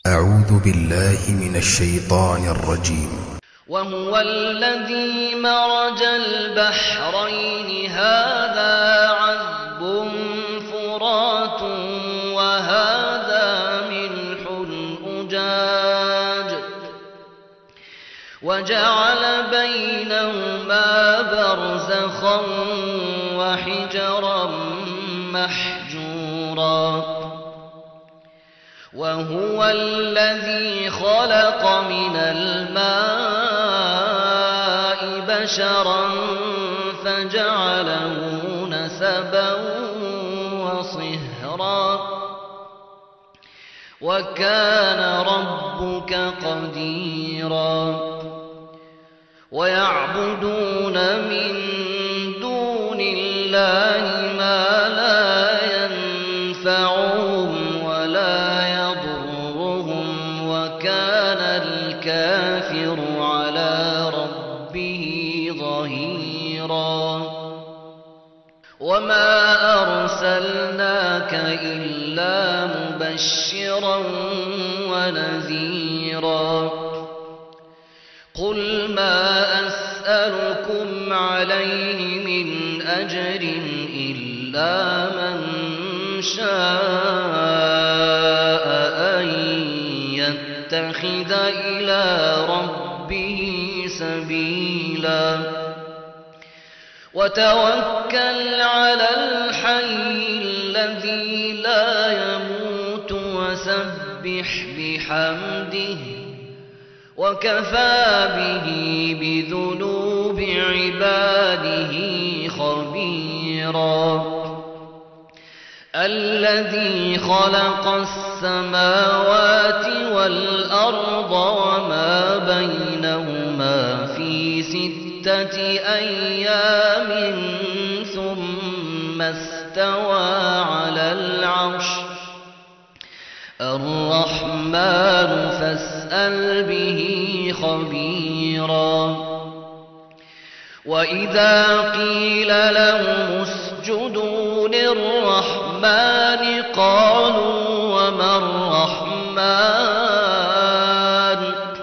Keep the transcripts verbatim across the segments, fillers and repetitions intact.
أعوذ بالله من الشيطان الرجيم. وهو الذي مرج البحرين هذا عذب فرات وهذا ملح أجاج وجعل بينهما برزخا وحجرا محجورا وهو الذي خلق من الماء بشرا فجعله نسبا وصهرا وكان ربك قديرا ويعبدون من دون الله ما لا ينفعهم ولا يضرهم وكان الكافر على ربه ظهيرا وما أرسلناك إلا مبشرا ونذيرا قل ما أسألكم عليه من أجر إلا من شاء أن يتخذ إلى ربه سبيلا وتوكل على الحي الذي لا يموت وسبح بحمده وكفى به بذنوب عباده خبيرا الذي خلق السماوات والأرض وما بينهما في ستة أيام ثم استوى على العرش الرحمن فاسأل به خبيرا وإذا قيل لهم اسجدوا للرحمن قالوا وما الرحمن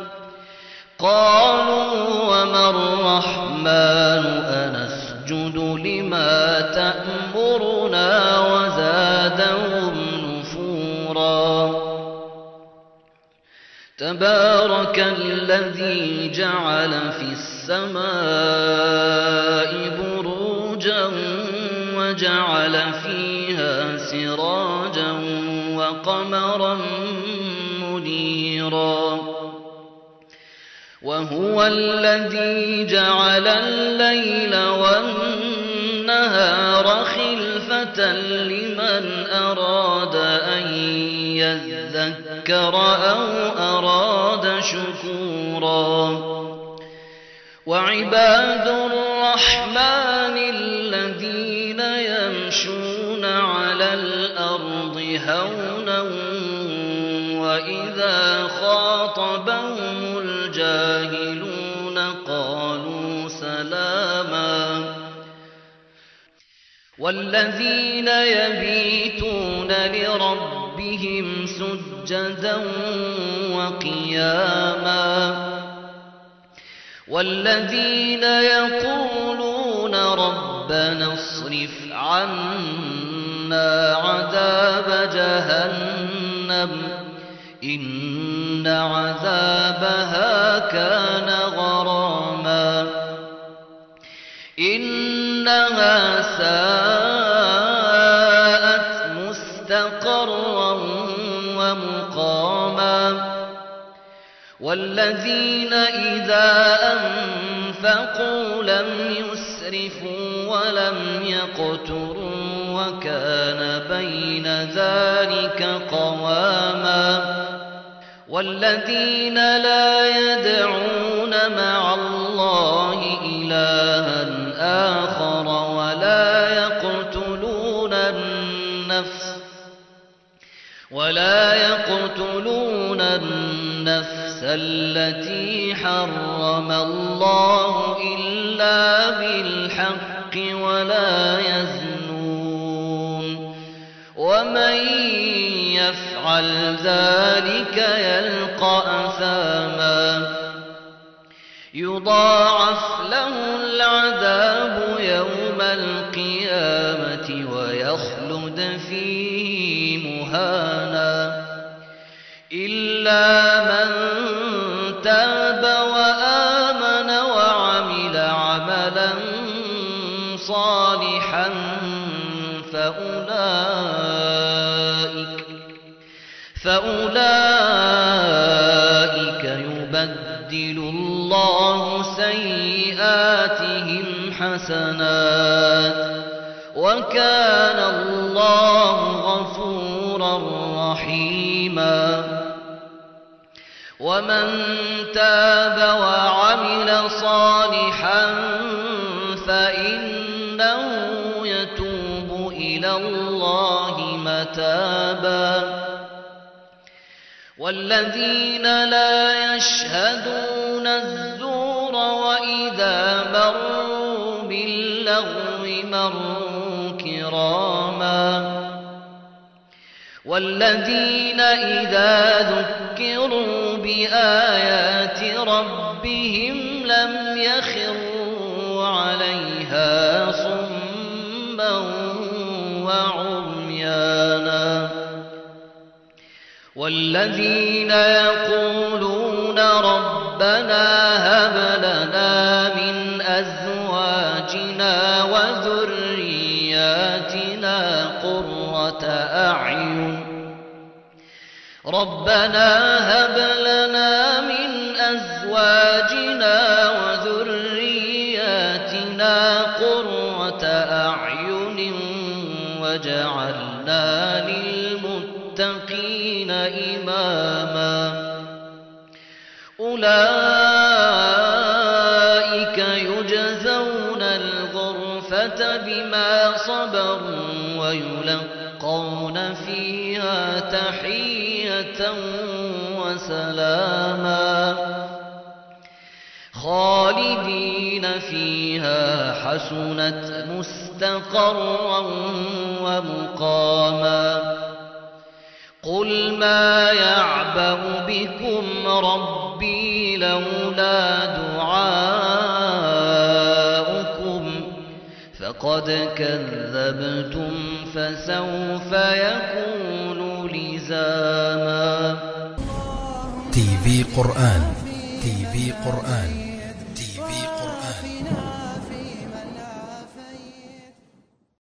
قالوا وما الرحمن أنسجد لما تأمرنا وزادهم نفورا تبارك الذي جعل في السماء بروجا وجعل فيها سراجا وقمرا منيرا وهو الذي جعل الليل والنهار خلفة لمن أراد أن يذكر أو أراد شكورا وعباد الرحمن الذين يمشون على الأرض هونا وإذا خاطبهم الجاهلون قالوا سلاما والذين يبيتون لربهم سجدا وقياما والذين يقولون ربنا اصرف عنا عذاب جهنم إن عذابها كان غراما إنها ساءت مستقرا ومقاما والذين إذا أنفقوا لم يسرفوا ولم يقتروا وكان بين ذلك قواما والذين لا يدعون مع الله إلها آخر ولا يقتلون النفس ولا يقتلون النفس التي حرم الله إلا بالحق ولا يزنون ومن يفعل يفعل ذلك يلقى أثاما يضاعف له العذاب يوم القيامة ويخلد فيه مهانا إلا من تاب وآمن وعمل عملا صالحا فأولئك فأولئك يبدل الله سيئاتهم حسنات وكان الله غفورا رحيما ومن تاب وعمل صالحا فإنه يتوب إلى الله متابا والذين لا يشهدون الزور وإذا مروا باللغو مروا كراما والذين إذا ذكروا بآيات ربهم لم يخروا عليها صما وعميانا والذين يقولون ربنا هب لنا من أزواجنا وذرياتنا قرة أعين ربنا هب لنا من أزواجنا وذرياتنا قرة أعين وجعلنا للمتقين إماما أولئك يجزون الغرفة بما صبروا ويلقون فيها تحية وسلاما خالدين فيها حسنت مستقرا ومقاما قل ما يعبأ بكم ربي لولا دعاؤكم فقد كذبتم فسوف يكون لزاما. تي في قرآن تي في قرآن